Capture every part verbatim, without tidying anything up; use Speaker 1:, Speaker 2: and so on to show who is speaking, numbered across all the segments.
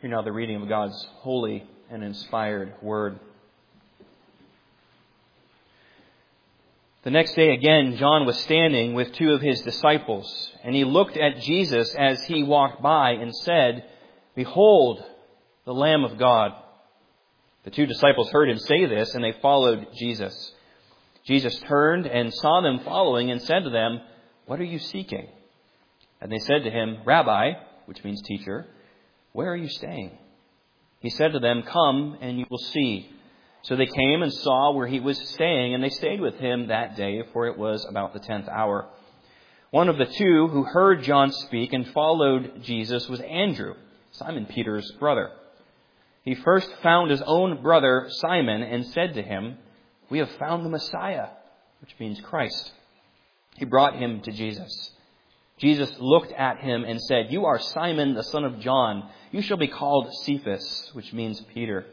Speaker 1: Hear now the reading of God's holy and inspired word. The next day again, John was standing with two of his disciples, and he looked at Jesus as he walked by and said, "Behold, the Lamb of God." The two disciples heard him say this, and they followed Jesus. Jesus turned and saw them following and said to them, "What are you seeking?" And they said to him, "Rabbi," which means teacher, "where are you staying?" He said to them, "Come and you will see." So they came and saw where he was staying, and they stayed with him that day, for it was about the tenth hour. One of the two who heard John speak and followed Jesus was Andrew, Simon Peter's brother. He first found his own brother Simon and said to him, "We have found the Messiah," which means Christ. He brought him to Jesus. Jesus looked at him and said, "You are Simon, the son of John. You shall be called Cephas," which means Peter.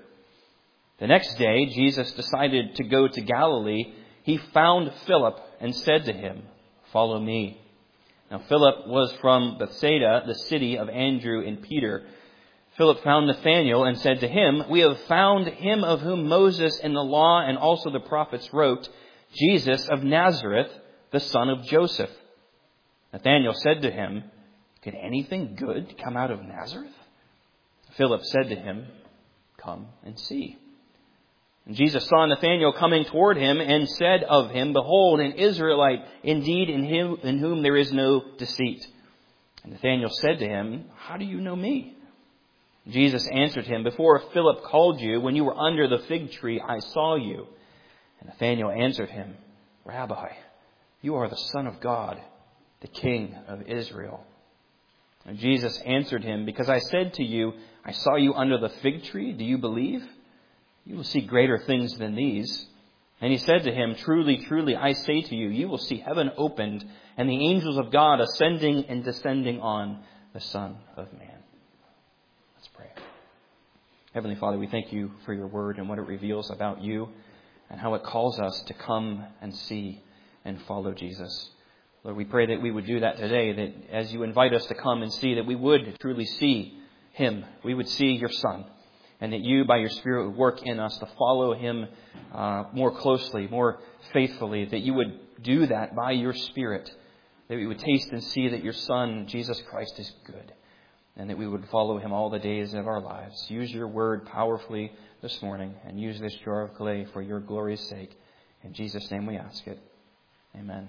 Speaker 1: The next day, Jesus decided to go to Galilee. He found Philip and said to him, "Follow me." Now, Philip was from Bethsaida, the city of Andrew and Peter. Philip found Nathanael and said to him, "We have found him of whom Moses in the law and also the prophets wrote, Jesus of Nazareth, the son of Joseph." Nathanael said to him, "Could anything good come out of Nazareth?" Philip said to him, "Come and see." And Jesus saw Nathanael coming toward him and said of him, "Behold, an Israelite, indeed in him in whom there is no deceit." And Nathanael said to him, "How do you know me?" Jesus answered him, "Before Philip called you, when you were under the fig tree, I saw you." And Nathanael answered him, "Rabbi, you are the Son of God, the King of Israel." And Jesus answered him, "Because I said to you, I saw you under the fig tree, do you believe? You will see greater things than these." And he said to him, "Truly, truly, I say to you, you will see heaven opened and the angels of God ascending and descending on the Son of Man." Let's pray. Heavenly Father, we thank you for your word and what it reveals about you and how it calls us to come and see and follow Jesus. Lord, we pray that we would do that today, that as you invite us to come and see, that we would truly see him. We would see your Son. And that you, by your Spirit, would work in us to follow him uh, more closely, more faithfully. That you would do that by your Spirit. That we would taste and see that your Son, Jesus Christ, is good. And that we would follow him all the days of our lives. Use your word powerfully this morning. And use this jar of clay for your glory's sake. In Jesus' name we ask it. Amen.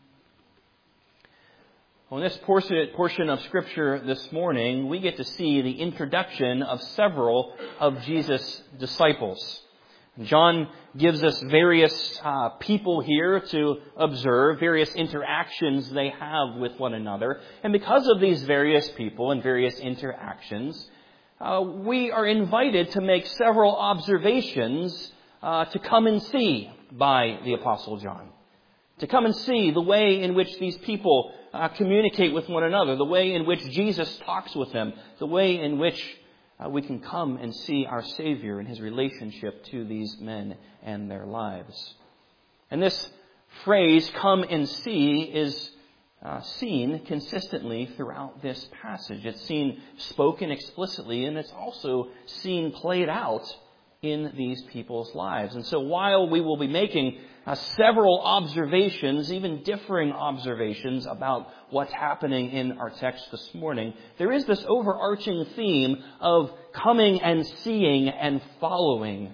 Speaker 1: Well, in this portion of Scripture this morning, we get to see the introduction of several of Jesus' disciples. John gives us various uh, people here to observe, various interactions they have with one another. And because of these various people and various interactions, uh, we are invited to make several observations uh, to come and see by the Apostle John. To come and see the way in which these people uh, communicate with one another, the way in which Jesus talks with them, the way in which uh, we can come and see our Savior and his relationship to these men and their lives. And this phrase, "come and see," is uh, seen consistently throughout this passage. It's seen spoken explicitly, and it's also seen played out in these people's lives. And so while we will be making uh, several observations, even differing observations about what's happening in our text this morning, there is this overarching theme of coming and seeing and following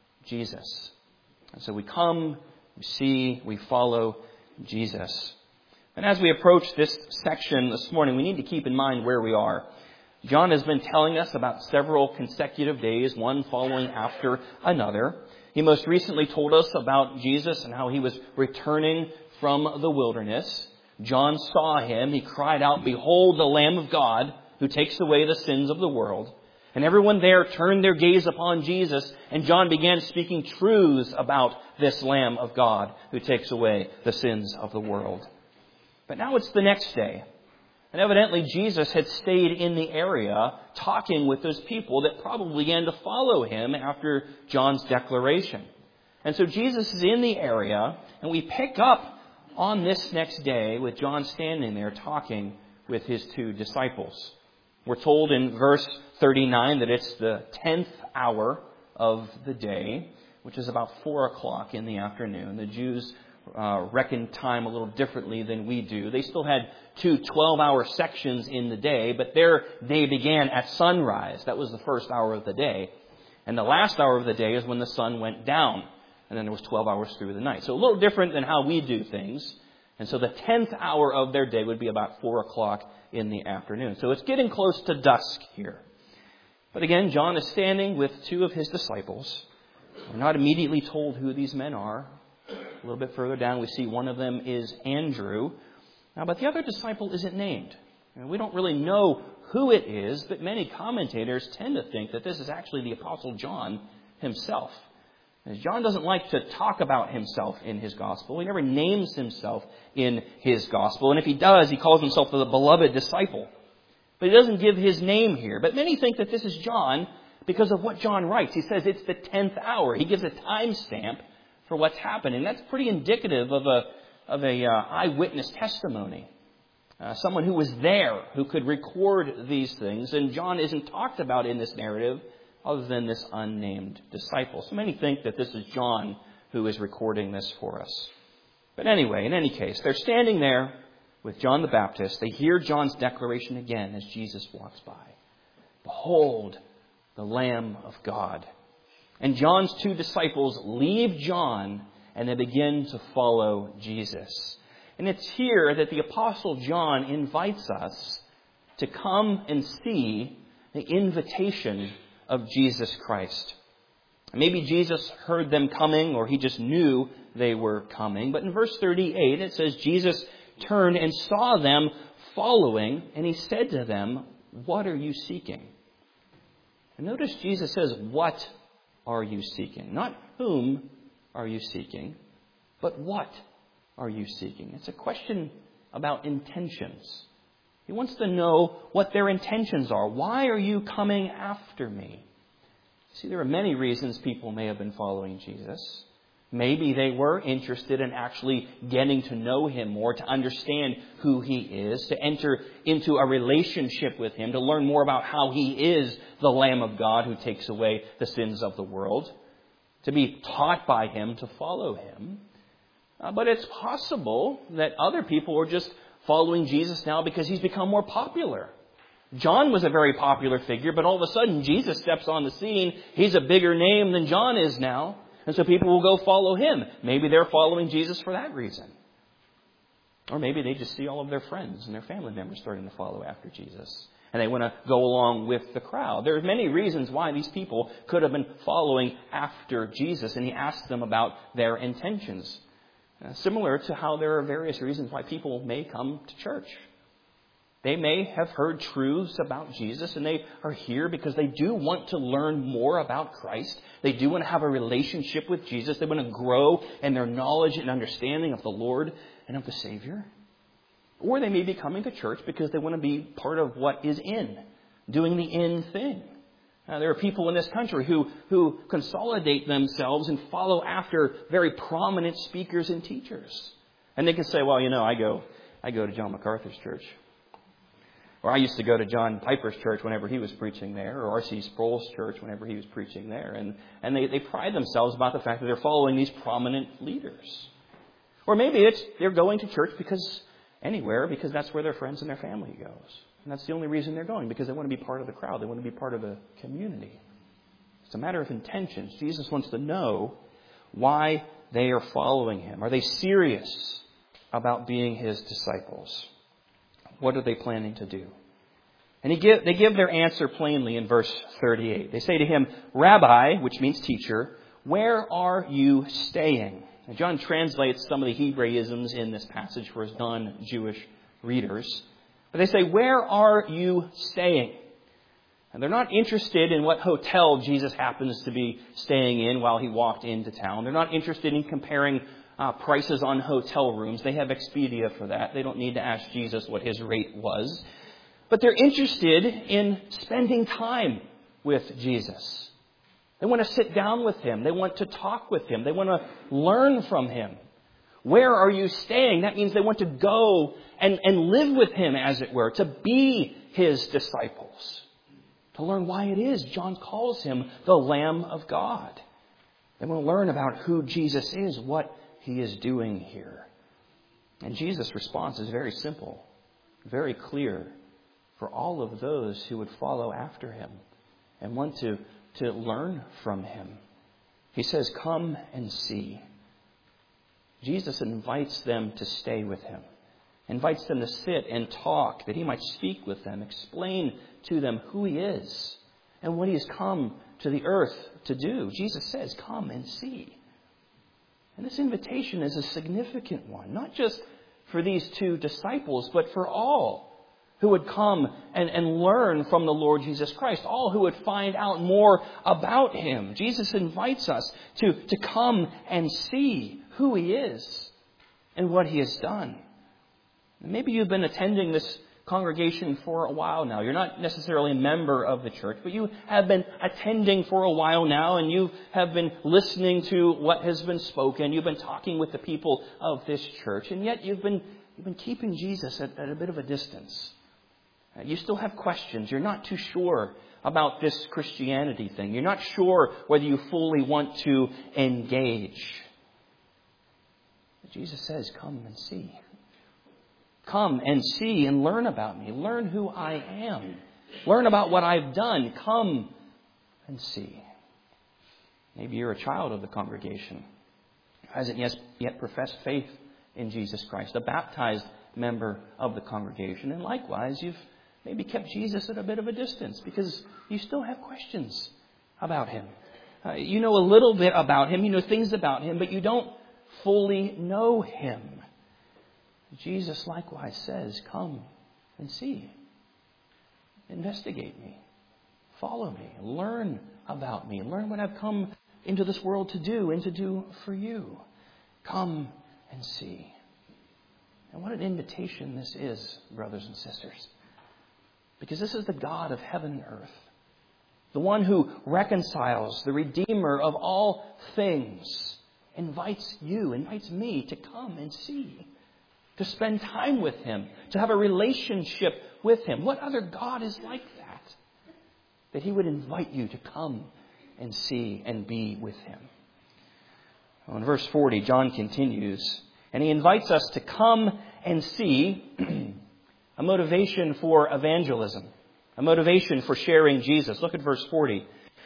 Speaker 1: Jesus. And so we come, we see, we follow Jesus. And as we approach this section this morning, we need to keep in mind where we are. John has been telling us about several consecutive days, one following after another. He most recently told us about Jesus and how he was returning from the wilderness. John saw him. He cried out, "Behold the Lamb of God who takes away the sins of the world." And everyone there turned their gaze upon Jesus, and John began speaking truths about this Lamb of God who takes away the sins of the world. But now it's the next day. And evidently Jesus had stayed in the area talking with those people that probably began to follow him after John's declaration. And so Jesus is in the area, and we pick up on this next day with John standing there talking with his two disciples. We're told in verse thirty-nine that it's the tenth hour of the day, which is about four o'clock in the afternoon. The Jews uh, reckon time a little differently than we do. They still had two twelve-hour sections in the day, but their day began at sunrise. That was the first hour of the day. And the last hour of the day is when the sun went down. And then there was twelve hours through the night. So a little different than how we do things. And so the tenth hour of their day would be about four o'clock in the afternoon. So it's getting close to dusk here. But again, John is standing with two of his disciples. We're not immediately told who these men are. A little bit further down, we see one of them is Andrew. Now, but the other disciple isn't named. And we don't really know who it is, but many commentators tend to think that this is actually the Apostle John himself. As John doesn't like to talk about himself in his gospel. He never names himself in his gospel. And if he does, he calls himself the beloved disciple. But he doesn't give his name here. But many think that this is John because of what John writes. He says it's the tenth hour. He gives a time stamp for what's happening. That's pretty indicative of a of a uh, eyewitness testimony. Uh, someone who was there, who could record these things. And John isn't talked about in this narrative other than this unnamed disciple. So many think that this is John who is recording this for us. But anyway, in any case, they're standing there with John the Baptist. They hear John's declaration again as Jesus walks by. Behold, the Lamb of God. And John's two disciples leave John and they begin to follow Jesus. And it's here that the Apostle John invites us to come and see the invitation of Jesus Christ. Maybe Jesus heard them coming, or he just knew they were coming. But in verse thirty-eight, it says, Jesus turned and saw them following, and he said to them, what are you seeking? And notice Jesus says, what are you seeking? Not whom are you seeking, but what are you seeking? It's a question about intentions. He wants to know what their intentions are. Why are you coming after me? See, there are many reasons people may have been following Jesus. Maybe they were interested in actually getting to know him more, to understand who he is, to enter into a relationship with him, to learn more about how he is the Lamb of God who takes away the sins of the world, to be taught by him, to follow him. Uh, but it's possible that other people are just following Jesus now because he's become more popular. John was a very popular figure, but all of a sudden Jesus steps on the scene. He's a bigger name than John is now. And so people will go follow him. Maybe they're following Jesus for that reason. Or maybe they just see all of their friends and their family members starting to follow after Jesus. And they want to go along with the crowd. There are many reasons why these people could have been following after Jesus. And he asked them about their intentions. Uh, similar to how there are various reasons why people may come to church. They may have heard truths about Jesus, and they are here because they do want to learn more about Christ. They do want to have a relationship with Jesus. They want to grow in their knowledge and understanding of the Lord and of the Savior. Or they may be coming to church because they want to be part of what is in, doing the in thing. Uh, there are people in this country who, who consolidate themselves and follow after very prominent speakers and teachers. And they can say, well, you know, I go, I go to John MacArthur's church. Or I used to go to John Piper's church whenever he was preaching there, or R C Sproul's church whenever he was preaching there. And, and they, they pride themselves about the fact that they're following these prominent leaders. Or maybe it's they're going to church because anywhere, because that's where their friends and their family goes. And that's the only reason they're going, because they want to be part of the crowd. They want to be part of a community. It's a matter of intentions. Jesus wants to know why they are following him. Are they serious about being his disciples? What are they planning to do? And he give, they give their answer plainly in verse thirty-eight. They say to him, Rabbi, which means teacher, where are you staying? Now, John translates some of the Hebraisms in this passage for his non-Jewish readers. But they say, where are you staying? And they're not interested in what hotel Jesus happens to be staying in while he walked into town. They're not interested in comparing uh, prices on hotel rooms. They have Expedia for that. They don't need to ask Jesus what his rate was. But they're interested in spending time with Jesus. They want to sit down with him. They want to talk with him. They want to learn from him. Where are you staying? That means they want to go and, and live with him, as it were, to be his disciples. to learn why it is John calls him the Lamb of God. They want to learn about who Jesus is, what he is doing here. And Jesus' response is very simple, very clear for all of those who would follow after him and want to, to learn from him. He says, "Come and see." Jesus invites them to stay with him, invites them to sit and talk, that he might speak with them, explain to them who he is and what he has come to the earth to do. Jesus says, "Come and see." And this invitation is a significant one, not just for these two disciples, but for all who would come and, and learn from the Lord Jesus Christ, all who would find out more about him. Jesus invites us to, to come and see who he is and what he has done. Maybe you've been attending this congregation for a while now. You're not necessarily a member of the church, but you have been attending for a while now, and you have been listening to what has been spoken. You've been talking with the people of this church, and yet you've been you've been keeping Jesus at, at a bit of a distance. You still have questions. You're not too sure about this Christianity thing. You're not sure whether you fully want to engage. But Jesus says, "Come and see. Come and see and learn about me. Learn who I am. Learn about what I've done. Come and see." Maybe you're a child of the congregation who hasn't yet, yet professed faith in Jesus Christ, a baptized member of the congregation. And likewise, you've maybe kept Jesus at a bit of a distance because you still have questions about him. Uh, you know a little bit about him. You know things about him, but you don't fully know him. Jesus likewise says, "Come and see. Investigate me. Follow me. Learn about me. Learn what I've come into this world to do and to do for you. Come and see." And what an invitation this is, brothers and sisters. Because this is the God of heaven and earth. The one who reconciles, the Redeemer of all things, invites you, invites me to come and see. To spend time with him. To have a relationship with him. What other God is like that? That he would invite you to come and see and be with him. Well, in verse forty, John continues, and he invites us to come and see a motivation for evangelism, a motivation for sharing Jesus. Look at verse forty.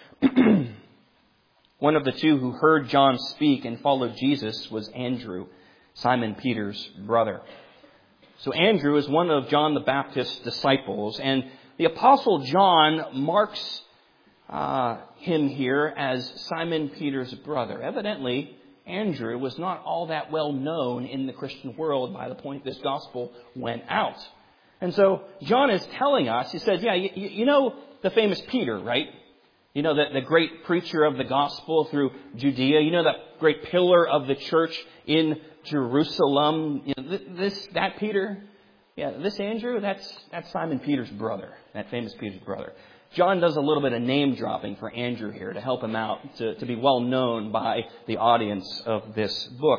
Speaker 1: One of the two who heard John speak and followed Jesus was Andrew, Simon Peter's brother. So Andrew is one of John the Baptist's disciples, and the Apostle John marks uh, him here as Simon Peter's brother. Evidently, Andrew was not all that well known in the Christian world by the point this gospel went out. And so John is telling us, he says, yeah, you, you know the famous Peter, right? You know, the, the great preacher of the gospel through Judea. You know that great pillar of the church in Jerusalem. You know, this, that Peter, yeah, this Andrew, that's, that's Simon Peter's brother, that famous Peter's brother. John does a little bit of name dropping for Andrew here to help him out, to, to be well known by the audience of this book.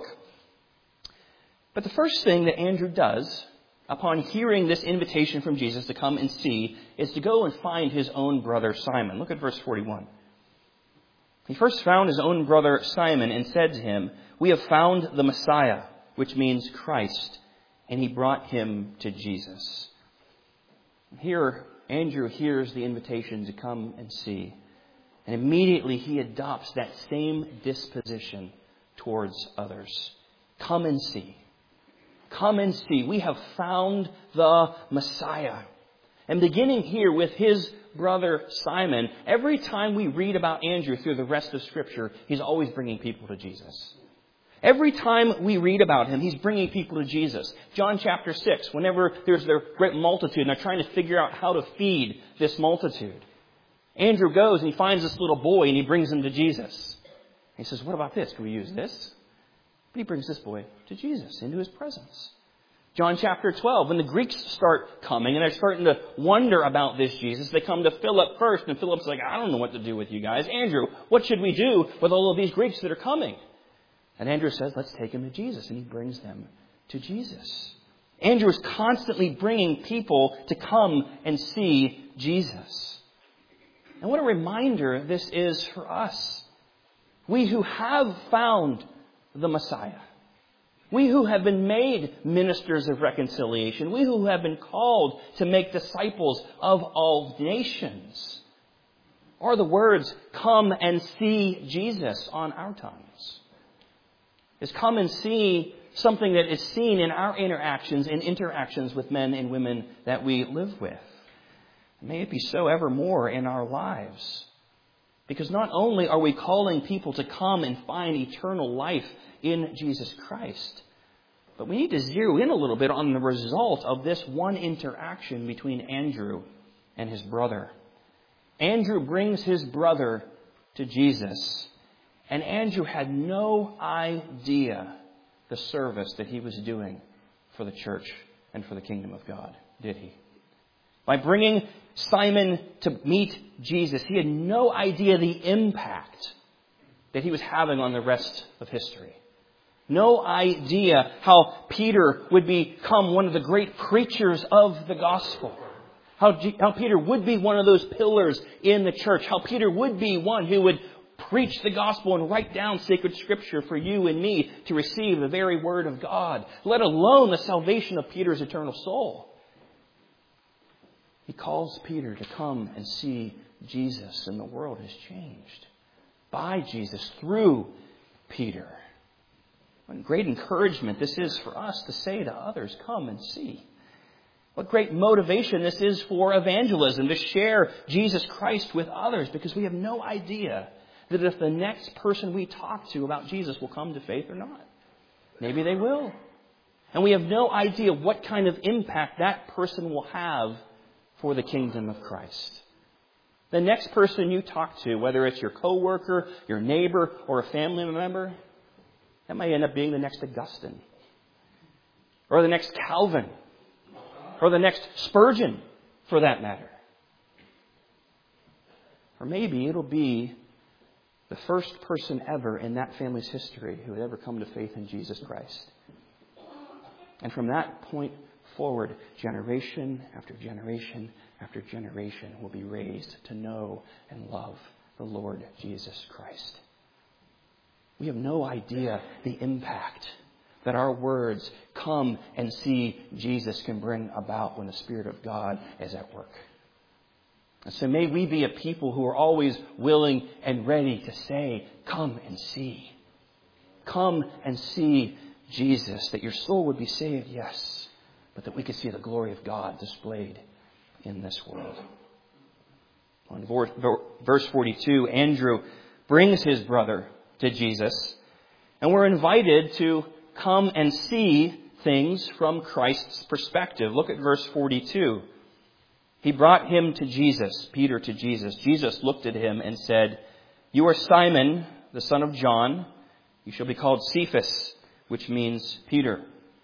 Speaker 1: But the first thing that Andrew does upon hearing this invitation from Jesus to come and see is to go and find his own brother Simon. Look at verse forty-one. He first found his own brother Simon and said to him, "We have found the Messiah," which means Christ, and he brought him to Jesus. Here, Andrew hears the invitation to come and see, and immediately he adopts that same disposition towards others. Come and see. Come and see. We have found the Messiah. And beginning here with his brother Simon, every time we read about Andrew through the rest of Scripture, he's always bringing people to Jesus. Every time we read about him, he's bringing people to Jesus. John chapter six, whenever there's their great multitude and they're trying to figure out how to feed this multitude, Andrew goes and he finds this little boy and he brings him to Jesus. He says, "What about this? Can we use this?" But he brings this boy to Jesus, into his presence. John chapter twelve, when the Greeks start coming and they're starting to wonder about this Jesus, they come to Philip first, and Philip's like, "I don't know what to do with you guys. Andrew, what should we do with all of these Greeks that are coming?" And Andrew says, "Let's take him to Jesus." And he brings them to Jesus. Andrew is constantly bringing people to come and see Jesus. And what a reminder this is for us. We who have found the Messiah. We who have been made ministers of reconciliation. We who have been called to make disciples of all nations. Are the words, come and see Jesus, on our tongues? Is come and see something that is seen in our interactions and interactions with men and women that we live with? May it be so evermore in our lives. Because not only are we calling people to come and find eternal life in Jesus Christ, but we need to zero in a little bit on the result of this one interaction between Andrew and his brother. Andrew brings his brother to Jesus, and Andrew had no idea the service that he was doing for the church and for the kingdom of God, did he? By bringing Simon to meet Jesus, he had no idea the impact that he was having on the rest of history. No idea how Peter would become one of the great preachers of the gospel. How, G- how Peter would be one of those pillars in the church. How Peter would be one who would preach the gospel and write down sacred scripture for you and me to receive the very word of God, let alone the salvation of Peter's eternal soul. He calls Peter to come and see Jesus, and the world has changed by Jesus through Peter. What great encouragement this is for us to say to others, come and see. What great motivation this is for evangelism, to share Jesus Christ with others, because we have no idea that if the next person we talk to about Jesus will come to faith or not. Maybe they will. And we have no idea what kind of impact that person will have for the kingdom of Christ. The next person you talk to, whether it's your coworker, your neighbor, or a family member, that might end up being the next Augustine, or the next Calvin, or the next Spurgeon, for that matter. Or maybe it'll be the first person ever in that family's history who had ever come to faith in Jesus Christ. And from that point forward, generation after generation after generation will be raised to know and love the Lord Jesus Christ. We have no idea the impact that our words, come and see Jesus, can bring about when the Spirit of God is at work. And so may we be a people who are always willing and ready to say, come and see. Come and see Jesus, that your soul would be saved, yes, but that we could see the glory of God displayed in this world. On verse forty-two, Andrew brings his brother to Jesus, and we're invited to come and see things from Christ's perspective. Look at verse forty-two. He brought him to Jesus, Peter to Jesus. Jesus looked at him and said, "You are Simon, the son of John. You shall be called Cephas," which means Peter.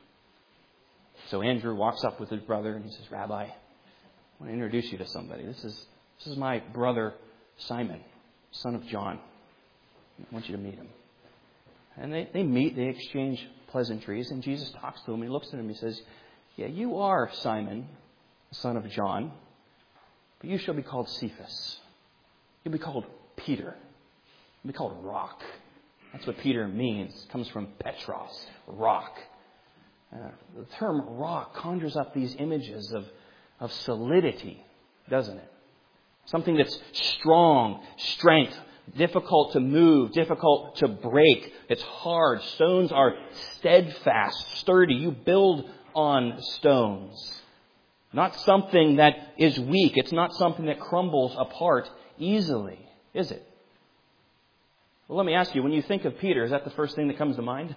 Speaker 1: So Andrew walks up with his brother and he says, "Rabbi, I want to introduce you to somebody. This is this is my brother Simon, son of John. I want you to meet him." And they, they meet, they exchange pleasantries, and Jesus talks to him, and he looks at him and he says, "Yeah, you are Simon, the son of John, but you shall be called Cephas. You'll be called Peter. You'll be called Rock." That's what Peter means. It comes from Petros, rock. Uh, the term rock conjures up these images of, of solidity, doesn't it? Something that's strong, strength, difficult to move, difficult to break. It's hard. Stones are steadfast, sturdy. You build on stones. Not something that is weak. It's not something that crumbles apart easily, is it? Well, let me ask you, when you think of Peter, is that the first thing that comes to mind?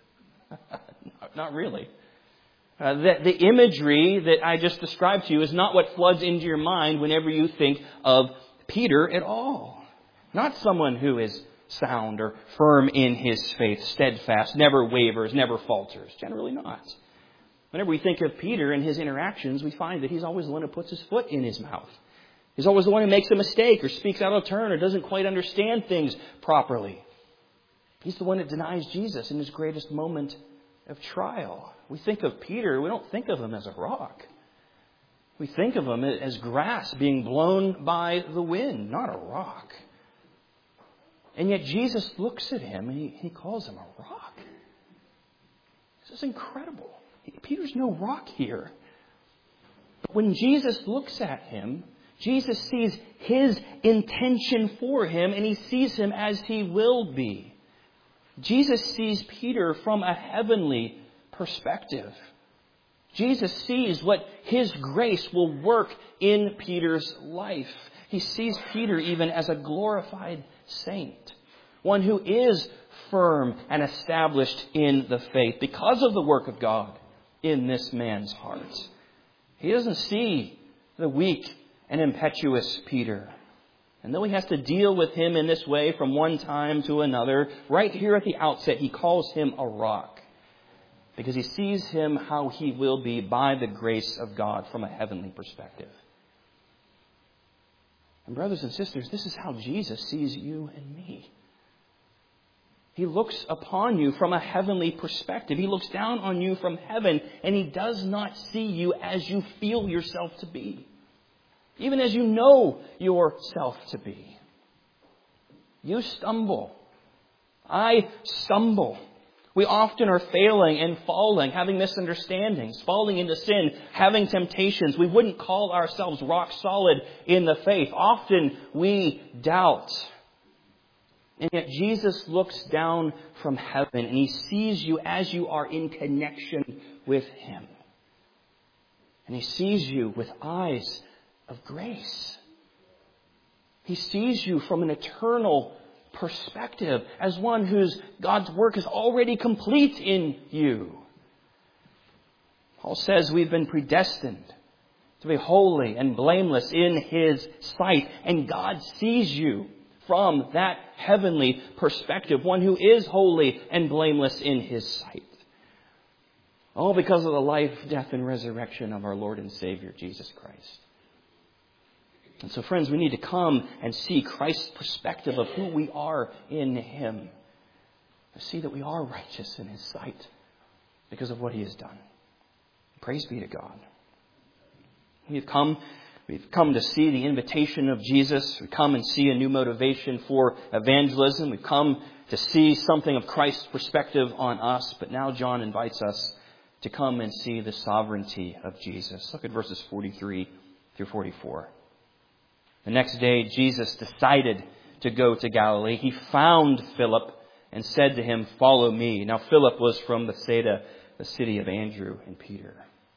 Speaker 1: Not really. Uh, the, the imagery that I just described to you is not what floods into your mind whenever you think of Peter at all. Not someone who is sound or firm in his faith, steadfast, never wavers, never falters. Generally not. Whenever we think of Peter and his interactions, we find that he's always the one who puts his foot in his mouth. He's always the one who makes a mistake or speaks out of turn or doesn't quite understand things properly. He's the one that denies Jesus in his greatest moment of trial. We think of Peter, we don't think of him as a rock. We think of him as grass being blown by the wind, not a rock. And yet Jesus looks at him and he, he calls him a rock. This is incredible. Peter's no rock here. But when Jesus looks at him, Jesus sees his intention for him and he sees him as he will be. Jesus sees Peter from a heavenly perspective. Jesus sees what his grace will work in Peter's life. He sees Peter even as a glorified saint, one who is firm and established in the faith because of the work of God in this man's heart. He doesn't see the weak and impetuous Peter. And though he has to deal with him in this way from one time to another, right here at the outset, he calls him a rock. Because he sees him how he will be by the grace of God from a heavenly perspective. And brothers and sisters, this is how Jesus sees you and me. He looks upon you from a heavenly perspective. He looks down on you from heaven, and he does not see you as you feel yourself to be. Even as you know yourself to be. You stumble. I stumble. We often are failing and falling, having misunderstandings, falling into sin, having temptations. We wouldn't call ourselves rock solid in the faith. Often we doubt. And yet Jesus looks down from heaven and he sees you as you are in connection with him. And he sees you with eyes of grace. He sees you from an eternal perspective as one whose God's work is already complete in you. Paul says we've been predestined to be holy and blameless in his sight. And God sees you from that heavenly perspective, one who is holy and blameless in his sight. All because of the life, death, and resurrection of our Lord and Savior, Jesus Christ. And so, friends, we need to come and see Christ's perspective of who we are in him. To see that we are righteous in his sight because of what he has done. Praise be to God. We've come, we've come to see the invitation of Jesus. We've come and see a new motivation for evangelism. We've come to see something of Christ's perspective on us. But now John invites us to come and see the sovereignty of Jesus. Look at verses forty-three through forty-four. The next day, Jesus decided to go to Galilee. He found Philip and said to him, "Follow me." Now, Philip was from Bethsaida, the city of Andrew and Peter.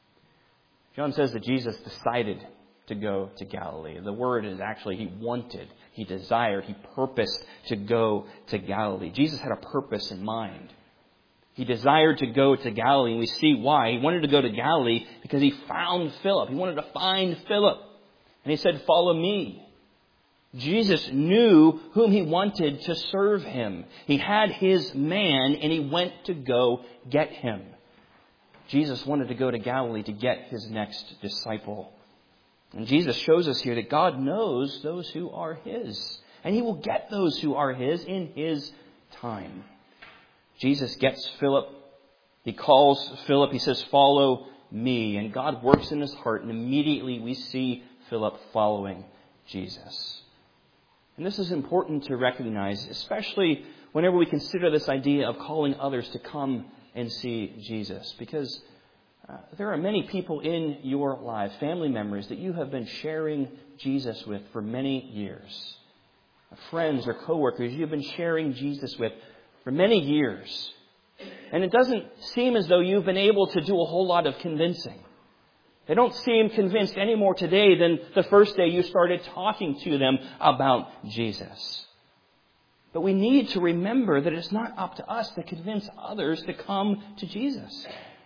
Speaker 1: John says that Jesus decided to go to Galilee. The word is actually he wanted, he desired, he purposed to go to Galilee. Jesus had a purpose in mind. He desired to go to Galilee, and we see why. He wanted to go to Galilee because he found Philip. He wanted to find Philip. And he said, "Follow me." Jesus knew whom he wanted to serve him. He had his man and he went to go get him. Jesus wanted to go to Galilee to get his next disciple. And Jesus shows us here that God knows those who are his. And he will get those who are his in his time. Jesus gets Philip. He calls Philip. He says, "Follow me." And God works in his heart. And immediately we see Philip following Jesus. And this is important to recognize, especially whenever we consider this idea of calling others to come and see Jesus. Because uh, there are many people in your life, family members, that you have been sharing Jesus with for many years. Friends or coworkers you've been sharing Jesus with for many years. And it doesn't seem as though you've been able to do a whole lot of convincing. They don't seem convinced any more today than the first day you started talking to them about Jesus. But we need to remember that it's not up to us to convince others to come to Jesus.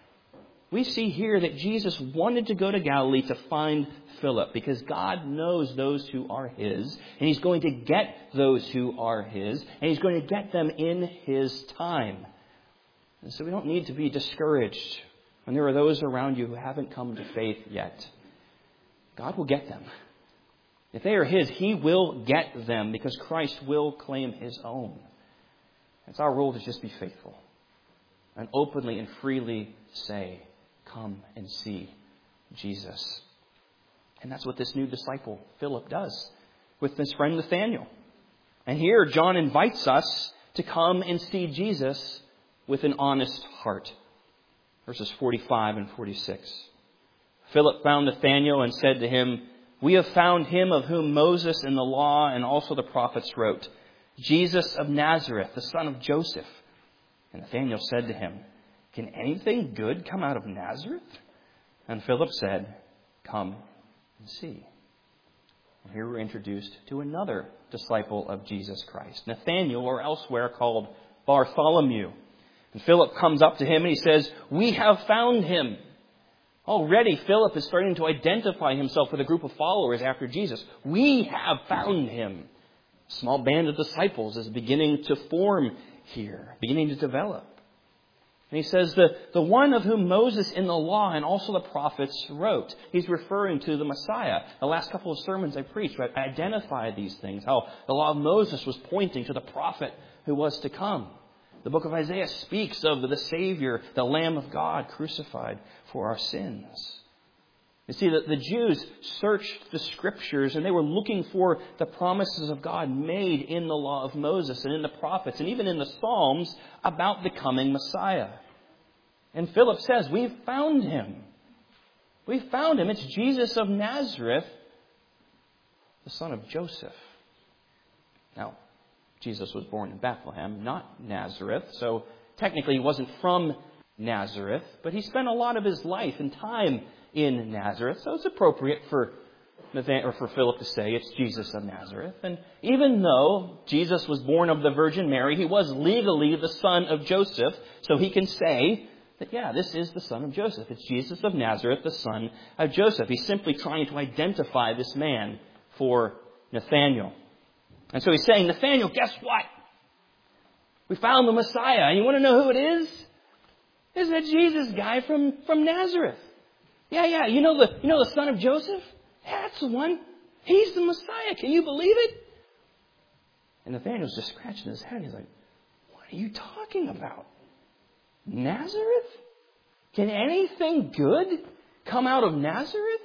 Speaker 1: We see here that Jesus wanted to go to Galilee to find Philip because God knows those who are his, and he's going to get those who are his, and he's going to get them in his time. And so we don't need to be discouraged when there are those around you who haven't come to faith yet. God will get them. If they are his, he will get them because Christ will claim his own. It's our role to just be faithful and openly and freely say, "Come and see Jesus." And that's what this new disciple, Philip, does with his friend Nathanael. And here, John invites us to come and see Jesus with an honest heart. Verses forty-five and forty-six. Philip found Nathanael and said to him, "We have found him of whom Moses in the law and also the prophets wrote, Jesus of Nazareth, the son of Joseph." And Nathanael said to him, "Can anything good come out of Nazareth?" And Philip said, "Come and see." And here we're introduced to another disciple of Jesus Christ, Nathanael, or elsewhere called Bartholomew. And Philip comes up to him and he says, "We have found him." Already, Philip is starting to identify himself with a group of followers after Jesus. We have found him. A small band of disciples is beginning to form here, beginning to develop. And he says, the, the one of whom Moses in the law and also the prophets wrote. He's referring to the Messiah. The last couple of sermons I preached, I identified these things. How the law of Moses was pointing to the prophet who was to come. The book of Isaiah speaks of the Savior, the Lamb of God, crucified for our sins. You see, that the Jews searched the Scriptures and they were looking for the promises of God made in the law of Moses and in the prophets and even in the Psalms about the coming Messiah. And Philip says, "We've found him. We've found him. It's Jesus of Nazareth, the son of Joseph." Now, Jesus was born in Bethlehem, not Nazareth. So technically he wasn't from Nazareth, but he spent a lot of his life and time in Nazareth. So it's appropriate for Nathan, or for Philip to say it's Jesus of Nazareth. And even though Jesus was born of the Virgin Mary, he was legally the son of Joseph. So he can say that, yeah, this is the son of Joseph. It's Jesus of Nazareth, the son of Joseph. He's simply trying to identify this man for Nathanael. And so he's saying, "Nathanael, guess what? We found the Messiah. And you want to know who it is? It's that Jesus guy from, from Nazareth. Yeah, yeah. You know the you know the son of Joseph? That's the one. He's the Messiah. Can you believe it?" And Nathanael's just scratching his head. He's like, "What are you talking about? Nazareth? Can anything good come out of Nazareth?"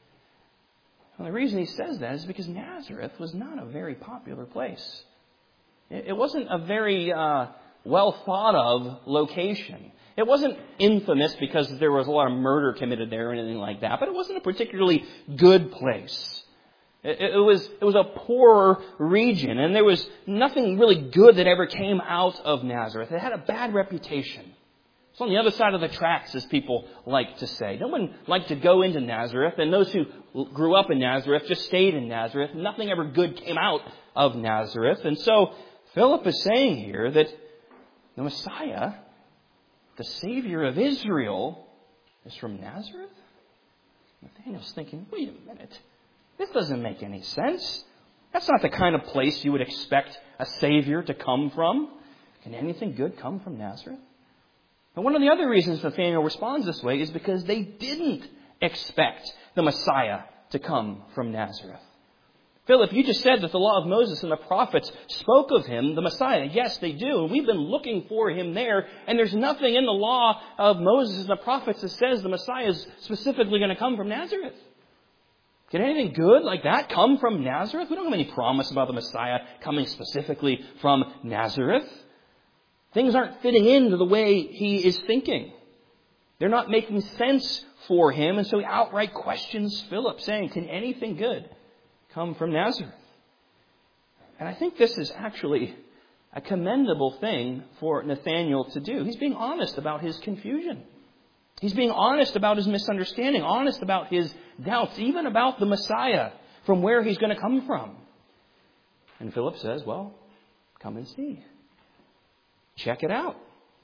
Speaker 1: Well, the reason he says that is because Nazareth was not a very popular place. It wasn't a very uh, well thought of location. It wasn't infamous because there was a lot of murder committed there or anything like that, but it wasn't a particularly good place. It, it was it was a poorer region, and there was nothing really good that ever came out of Nazareth. It had a bad reputation. It's on the other side of the tracks, as people like to say. No one liked to go into Nazareth, and those who grew up in Nazareth just stayed in Nazareth. Nothing ever good came out of Nazareth. And so Philip is saying here that the Messiah, the Savior of Israel, is from Nazareth? Nathanael's thinking, wait a minute. This doesn't make any sense. That's not the kind of place you would expect a Savior to come from. Can anything good come from Nazareth? And one of the other reasons Nathanael responds this way is because they didn't expect the Messiah to come from Nazareth. Philip, you just said that the law of Moses and the prophets spoke of him, the Messiah. Yes, they do. And we've been looking for him there. And there's nothing in the law of Moses and the prophets that says the Messiah is specifically going to come from Nazareth. Can anything good like that come from Nazareth? We don't have any promise about the Messiah coming specifically from Nazareth. Things aren't fitting into the way he is thinking. They're not making sense for him. And so he outright questions Philip, saying, "Can anything good come from Nazareth?" And I think this is actually a commendable thing for Nathanael to do. He's being honest about his confusion. He's being honest about his misunderstanding, honest about his doubts, even about the Messiah, from where he's going to come from. And Philip says, well, come and see. Check it out.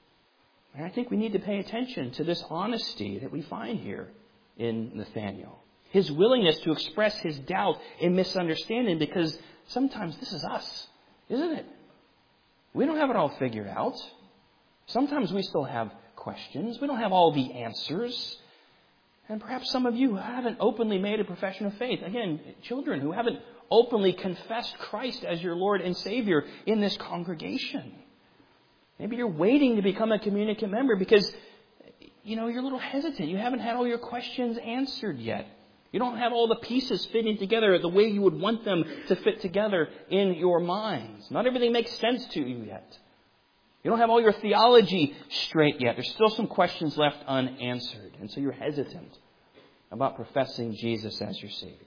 Speaker 1: And I think we need to pay attention to this honesty that we find here in Nathanael. His willingness to express his doubt and misunderstanding, because sometimes this is us, isn't it? We don't have it all figured out. Sometimes we still have questions. We don't have all the answers. And perhaps some of you haven't openly made a profession of faith. Again, children who haven't openly confessed Christ as your Lord and Savior in this congregation. Maybe you're waiting to become a communicant member because, you know, you're a little hesitant. You haven't had all your questions answered yet. You don't have all the pieces fitting together the way you would want them to fit together in your minds. Not everything makes sense to you yet. You don't have all your theology straight yet. There's still some questions left unanswered. And so you're hesitant about professing Jesus as your Savior.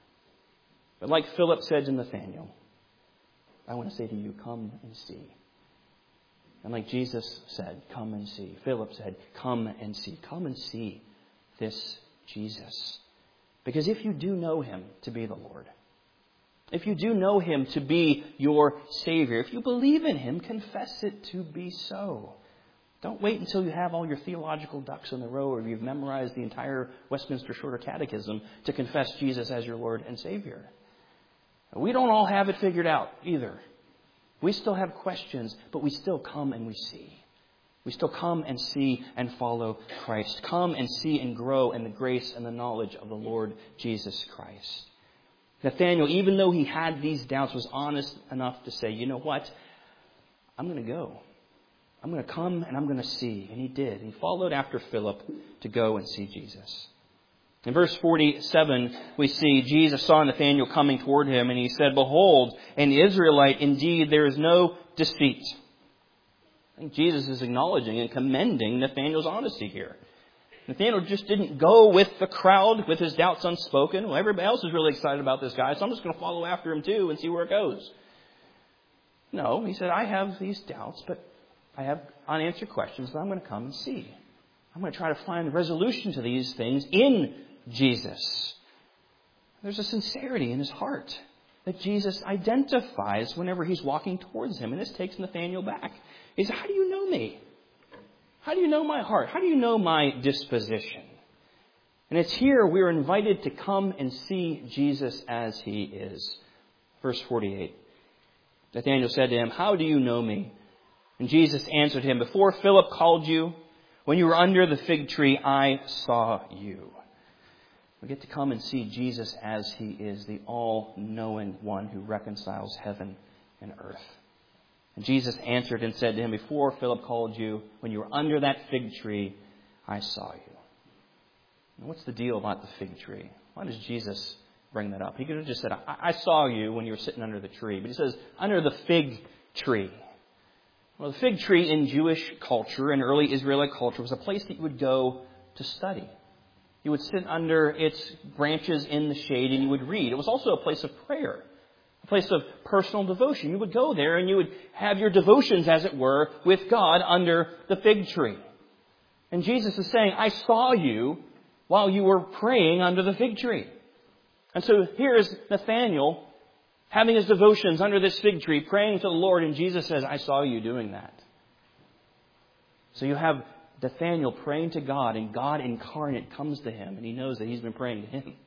Speaker 1: But like Philip said to Nathanael, I want to say to you, come and see. And like Jesus said, come and see. Philip said, come and see. Come and see this Jesus. Because if you do know Him to be the Lord, if you do know Him to be your Savior, if you believe in Him, confess it to be so. Don't wait until you have all your theological ducks in a row or you've memorized the entire Westminster Shorter Catechism to confess Jesus as your Lord and Savior. We don't all have it figured out either. We still have questions, but we still come and we see. We still come and see and follow Christ. Come and see and grow in the grace and the knowledge of the Lord Jesus Christ. Nathanael, even though he had these doubts, was honest enough to say, you know what? I'm going to go. I'm going to come and I'm going to see. And he did. He followed after Philip to go and see Jesus. In verse forty-seven, we see Jesus saw Nathanael coming toward him, and he said, behold, an Israelite, indeed there is no deceit. I think Jesus is acknowledging and commending Nathanael's honesty here. Nathanael just didn't go with the crowd with his doubts unspoken. Well, everybody else is really excited about this guy, so I'm just going to follow after him too and see where it goes. No, he said, I have these doubts, but I have unanswered questions that I'm going to come and see. I'm going to try to find resolution to these things in Jesus. There's a sincerity in his heart that Jesus identifies whenever he's walking towards him. And this takes Nathanael back. He says, how do you know me? How do you know my heart? How do you know my disposition? And it's here we're invited to come and see Jesus as he is. Verse forty-eight. Nathanael said to him, how do you know me? And Jesus answered him, before Philip called you, when you were under the fig tree, I saw you. We get to come and see Jesus as he is, the all-knowing one who reconciles heaven and earth. And Jesus answered and said to him, before Philip called you, when you were under that fig tree, I saw you. And what's the deal about the fig tree? Why does Jesus bring that up? He could have just said, I, I saw you when you were sitting under the tree. But he says, under the fig tree. Well, the fig tree in Jewish culture and early Israelite culture was a place that you would go to study. You would sit under its branches in the shade and you would read. It was also a place of prayer, a place of personal devotion. You would go there and you would have your devotions, as it were, with God under the fig tree. And Jesus is saying, I saw you while you were praying under the fig tree. And so here is Nathanael having his devotions under this fig tree, praying to the Lord, and Jesus says, I saw you doing that. So you have Nathanael praying to God, and God incarnate comes to him, and he knows that he's been praying to him. And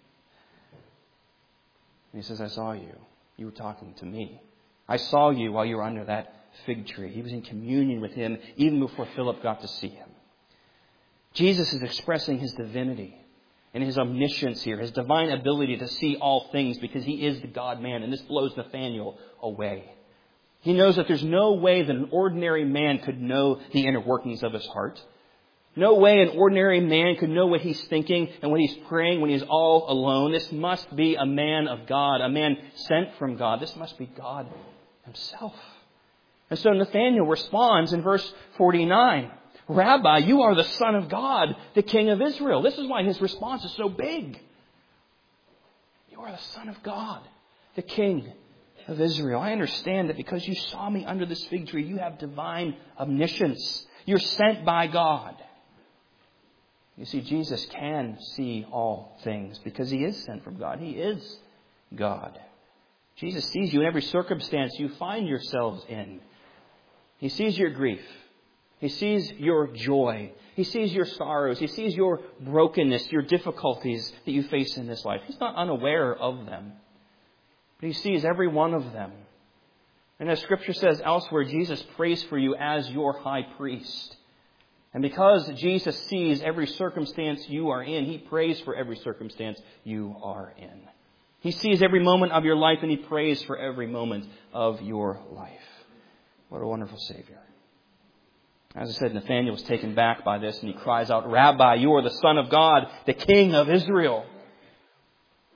Speaker 1: he says, I saw you. You were talking to me. I saw you while you were under that fig tree. He was in communion with him even before Philip got to see him. Jesus is expressing his divinity and his omniscience here, his divine ability to see all things, because he is the God-man, and this blows Nathanael away. He knows that there's no way that an ordinary man could know the inner workings of his heart. No way an ordinary man could know what he's thinking and what he's praying when he's all alone. This must be a man of God, a man sent from God. This must be God himself. And so Nathanael responds in verse forty-nine. Rabbi, you are the Son of God, the King of Israel. This is why his response is so big. You are the Son of God, the King of Israel. I understand that because you saw me under this fig tree, you have divine omniscience. You're sent by God. You see, Jesus can see all things because he is sent from God. He is God. Jesus sees you in every circumstance you find yourselves in. He sees your grief. He sees your joy. He sees your sorrows. He sees your brokenness, your difficulties that you face in this life. He's not unaware of them. But he sees every one of them. And as Scripture says elsewhere, Jesus prays for you as your high priest. And because Jesus sees every circumstance you are in, he prays for every circumstance you are in. He sees every moment of your life, and he prays for every moment of your life. What a wonderful Savior. As I said, Nathanael was taken back by this, and he cries out, Rabbi, you are the Son of God, the King of Israel.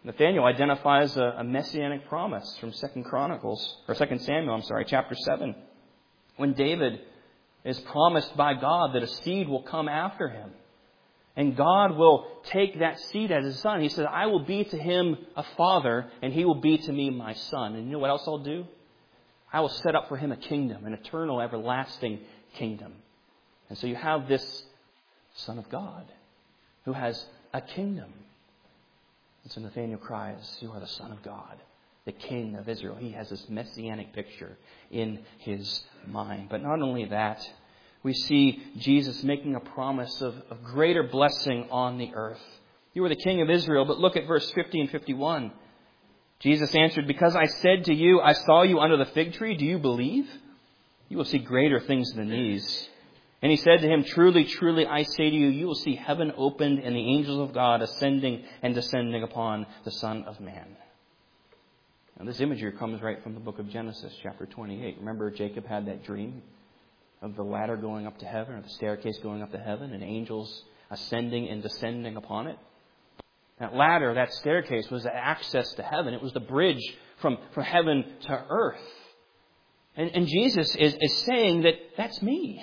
Speaker 1: Nathanael identifies a, a messianic promise from Second Chronicles, or Second Samuel, I'm sorry, chapter seven, when David is promised by God that a seed will come after him. And God will take that seed as his son. He says, I will be to him a father, and he will be to me my son. And you know what else I'll do? I will set up for him a kingdom, an eternal, everlasting kingdom. And so you have this Son of God who has a kingdom. And so Nathanael cries, you are the Son of God, the King of Israel. He has this messianic picture in his mind. But not only that, we see Jesus making a promise of, of greater blessing on the earth. You are the King of Israel, but look at verse fifty and fifty-one. Jesus answered, because I said to you, I saw you under the fig tree, do you believe? You will see greater things than these. And he said to him, truly, truly, I say to you, you will see heaven opened and the angels of God ascending and descending upon the Son of Man. Now, this imagery comes right from the book of Genesis, chapter twenty-eight. Remember, Jacob had that dream of the ladder going up to heaven, or the staircase going up to heaven, and angels ascending and descending upon it. That ladder, that staircase, was the access to heaven. It was the bridge from, from heaven to earth. And, and Jesus is, is saying that that's me.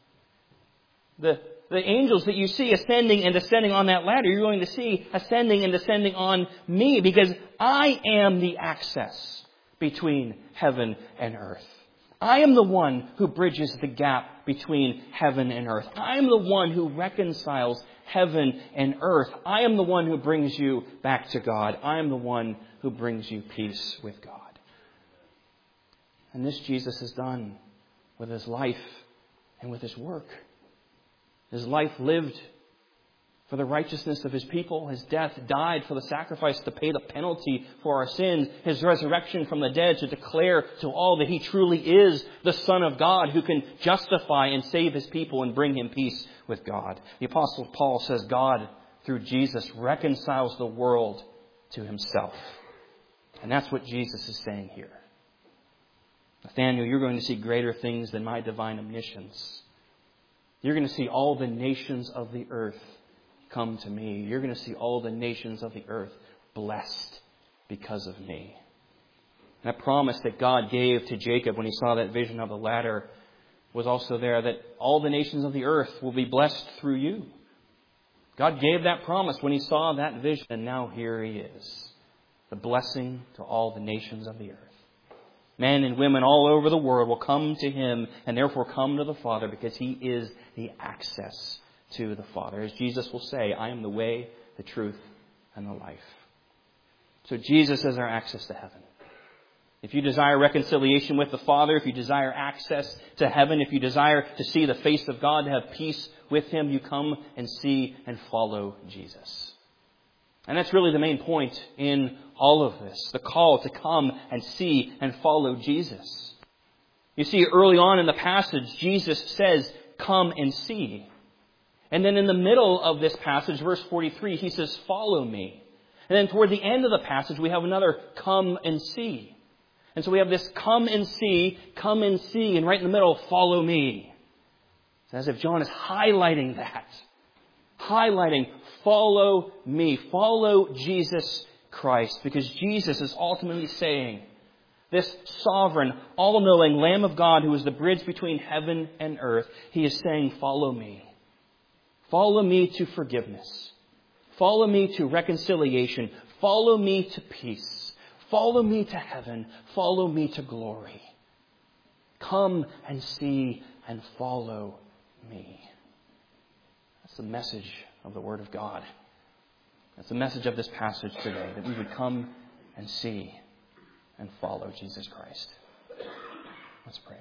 Speaker 1: The, the angels that you see ascending and descending on that ladder, you're going to see ascending and descending on me, because I am the access between heaven and earth. I am the one who bridges the gap between heaven and earth. I am the one who reconciles heaven and earth. I am the one who brings you back to God. I am the one who brings you peace with God. And this Jesus has done with his life and with his work. His life lived for the righteousness of his people. His death died for the sacrifice to pay the penalty for our sins. His resurrection from the dead to declare to all that he truly is the Son of God who can justify and save his people and bring him peace with God. The Apostle Paul says God, through Jesus, reconciles the world to himself. And that's what Jesus is saying here. Nathanael, you're going to see greater things than my divine omniscience. You're going to see all the nations of the earth come to me. You're going to see all the nations of the earth blessed because of me. And that promise that God gave to Jacob when he saw that vision of the ladder was also there, that all the nations of the earth will be blessed through you. God gave that promise when he saw that vision, and now here he is. The blessing to all the nations of the earth. Men and women all over the world will come to him and therefore come to the Father because he is the access to the Father. As Jesus will say, I am the way, the truth, and the life. So Jesus is our access to heaven. If you desire reconciliation with the Father, if you desire access to heaven, if you desire to see the face of God, to have peace with him, you come and see and follow Jesus. And that's really the main point in all of this. The call to come and see and follow Jesus. You see, early on in the passage, Jesus says, come and see. And then in the middle of this passage, verse forty-three, he says, follow me. And then toward the end of the passage, we have another come and see. And so we have this come and see, come and see, and right in the middle, follow me. It's as if John is highlighting that. Highlighting, follow me. Follow Jesus Christ. Because Jesus is ultimately saying, this sovereign, all-knowing Lamb of God who is the bridge between heaven and earth, he is saying, follow me. Follow me to forgiveness. Follow me to reconciliation. Follow me to peace. Follow me to heaven. Follow me to glory. Come and see and follow me. That's the message of the Word of God. That's the message of this passage today, that we would come and see and follow Jesus Christ. Let's pray.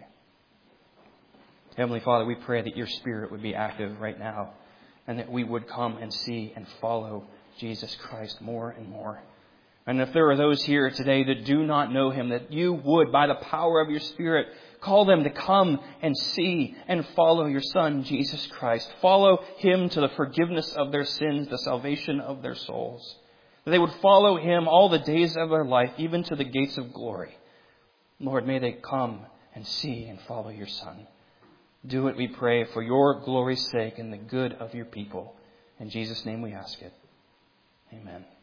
Speaker 1: Heavenly Father, we pray that your Spirit would be active right now, and that we would come and see and follow Jesus Christ more and more. And if there are those here today that do not know him, that you would, by the power of your Spirit, call them to come and see and follow your Son, Jesus Christ. Follow him to the forgiveness of their sins, the salvation of their souls. That they would follow him all the days of their life, even to the gates of glory. Lord, may they come and see and follow your Son. Do it, we pray, for your glory's sake and the good of your people. In Jesus' name we ask it. Amen.